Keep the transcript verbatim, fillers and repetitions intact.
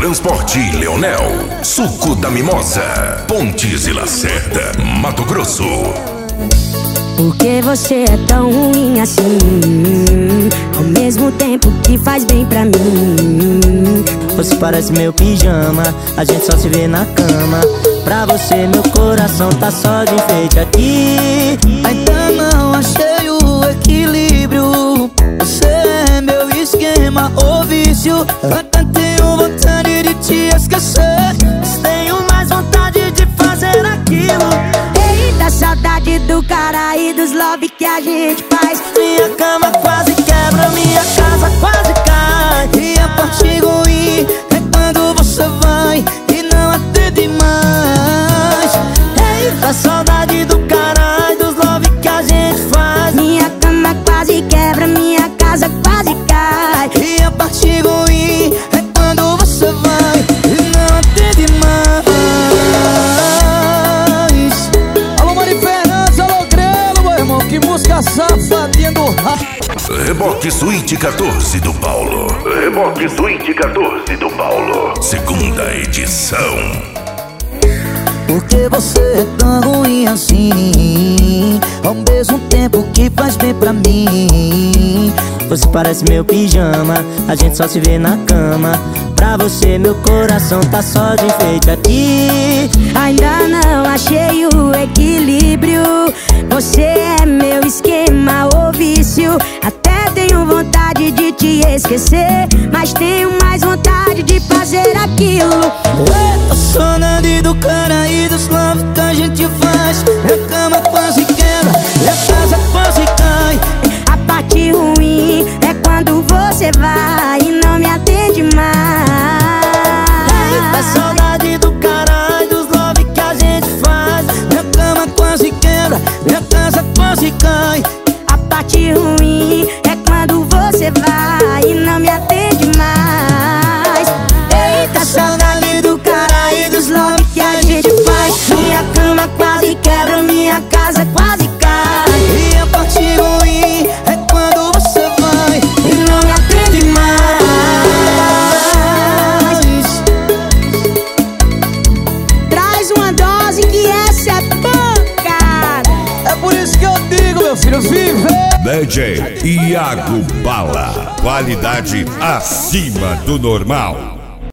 Transporte Leonel, Suco da Mimosa, Pontes e Lacerda, Mato Grosso. Por que você é tão ruim assim? Ao mesmo tempo que faz bem pra mim. Você parece meu pijama, a gente só se vê na cama. Pra você meu coração tá só de enfeite aqui. Ainda não achei o equilíbrio. Você é meu esquema ou vício. Até tenho vontade de te esquecer, mas tenho mais vontade de fazer aquilo. Eita, saudade do cara e dos love que a gente faz. Minha cama quase quebra, minha casa quase cai. E a parte ruim é quando você vai e não atende mais. Eita, saudade do cara e dos love que a gente faz. Minha cama quase quebra, minha casa quase cai. E a parte ruim é quando você vai e não atende mais. Alô, Mari Fernandes, alô, Grelo, meu irmão. Que música safadinha do rádio. Reboque Suíte quatorze do Paulo. Reboque Suíte quatorze do Paulo. Segunda edição. Por que você é tão ruim assim? Ao mesmo tempo que faz bem pra mim. Você parece meu pijama, a gente só se vê na cama. Pra você meu coração tá só de enfeite aqui. Ainda não achei o equilíbrio. Você é meu esquema ou vício. Até tenho vontade de te esquecer, mas tenho mais vontade de fazer aquilo. Eita, saudade do cara e dos love que a gente faz. Minha cama quase quebra, minha casa quase cai. A parte ruim é quando você vai e não me atende mais. Eita, saudade do cara e dos love que a gente faz. Minha cama quase quebra, minha casa quase cai. A parte ruim é quando você vai e não me atende mais. Eita, saudade do cara e dos love que a gente faz. Minha cama quase quebra, minha casa quase cai. E a parte ruim é quando você vai E não me atende mais. Traz uma dose que essa é pancada. É por isso que eu digo, meu filho, vive. D J Iago Bala. Qualidade acima do normal.